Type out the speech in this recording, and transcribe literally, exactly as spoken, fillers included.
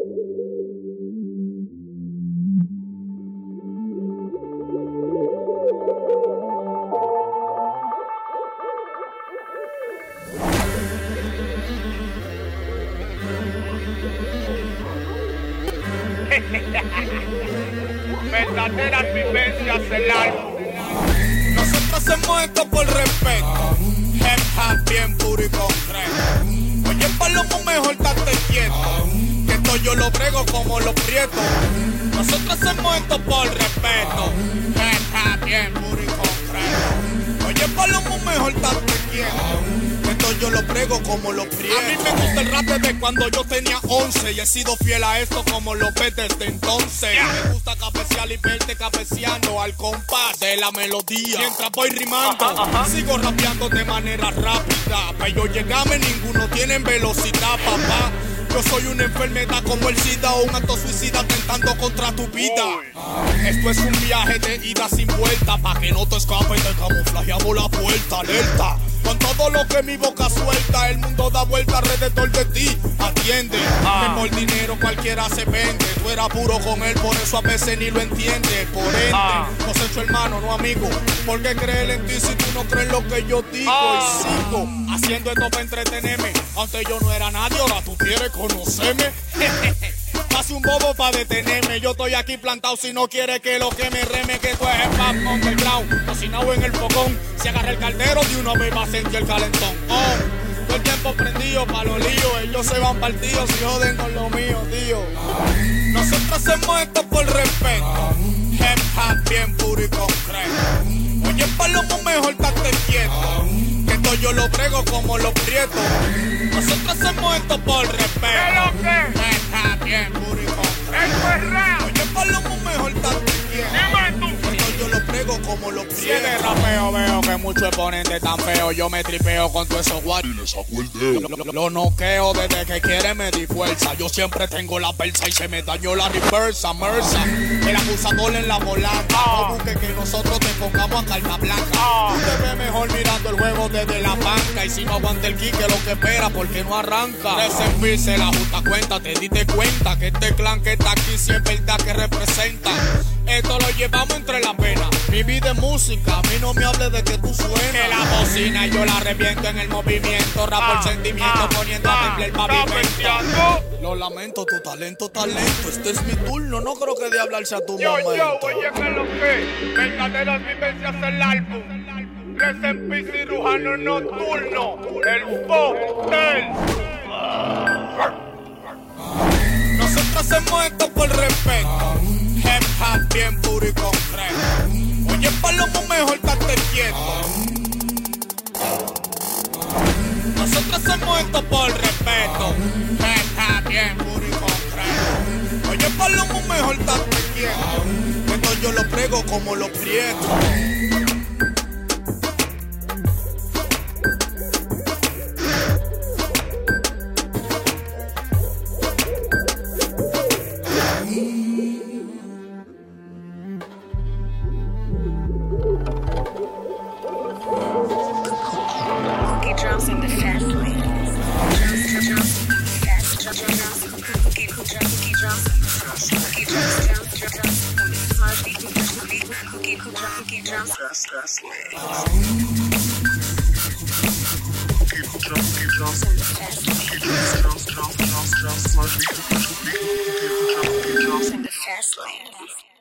Verdaderas vivencias del álbum. Nosotros hacemos esto por respeto. Hip hop bien puro y concreto. Oye, palomo, mejor date quieto, que esto yo lo brego como los prietos. Nosotros hacemos esto por respeto. Hip hop bien puro y concreto. Oye, palomo, mejor date quieto, que esto yo lo brego como los prietos. A mí me gusta el rap desde cuando yo tenía once y he sido fiel a esto como lo ves desde entonces. Yeah. Me gusta cabecear y verte cabeceando al compás de la melodía. Mientras voy rimando, uh -huh, uh -huh. sigo rapeando de manera rápida. Pero llegame, ninguno tiene velocidad, papá. Yo soy una enfermedad como el SIDA o un acto suicida tentando contra tu vida. Uy. Esto es un viaje de ida sin vuelta. Pa' que no te escapes, te camuflajeamos la puerta, alerta. Con todo lo que mi boca suelta, el mundo da vuelta alrededor de ti. Atiende, ah. que por dinero cualquiera se vende. Tú eras puro con él, por eso a veces ni lo entiende. Por ende, ah. nos hecho hermano, no amigo. ¿Por qué creer en ti si tú no crees lo que yo digo? Ah. Y sigo haciendo esto para entretenerme. Antes yo no era nadie, ahora tú quieres conocerme. Casi un bobo para detenerme. Yo estoy aquí plantado si no quiere que lo que me reme. Que tú es pop underground, cocinado en el fogón. Si agarra el caldero de una vez va a sentir el calentón. Oh, todo el tiempo prendido pa' los líos. Ellos se van partidos y joden con lo mío, tío. Nosotros hacemos esto por respeto. Hip hop bien puro y concreto. Oye, palomo, mejor date quieto, que esto yo lo brego como los prietos. Nosotros hacemos esto por respeto. Hip hop bien puro y concreto. Oye, palomo, mejor date quieto, que esto yo lo brego como los prietos. Si en el rapeo veo que muchos exponentes tan feos, yo me tripeo con todos esos guaris y les saco el dedo. Lo, lo, lo noqueo desde que quiere me di fuerza. Yo siempre tengo la persa y se me dañó la reversa, mersa. El abusador en la volante. No busque que nosotros te pongamos a carta blanca. Tú te ves mejor mirando el juego desde la banca. Y si no aguanta el kick, lo que espera porque no arranca. Desenvise la justa cuenta, te diste cuenta que este clan que está aquí sí es verdad que representa. Esto lo llevamos entre las venas. Mi vida es música, a mí no me hable de que tú suenas. Que la bocina y yo la reviento en el movimiento. Rap por ah, sentimiento, ah, poniendo ah, a temblar el pavimento. Lo lamento, tu talento, talento. Este es mi turno, no creo que de hablarse a tu yo, momento. Yo, oye, que lo que verdaderas vivencias del álbum. Rest in peace, cirujano nocturno. El Fotel. Nosotros hacemos esto por respeto. Hip hop bien puro y concreto. Oye, palomo, mejor date quieto. Nosotros hacemos esto por respeto. Hip hop bien puro y concreto. Oye, palomo, mejor date quieto, que esto yo lo prego como los prietos. Drums in the fast lane. Drums, drums, fast drums, drums, cookie, cookie drums, cookie drums, drums, drums, hard beat, cookie, cookie, cookie drums, fast, fast lane. Cookie, cookie drums, cookie drums, cookie drums, drums, drums, drums, drums, hard beat, cookie, cookie drums in the fast lane.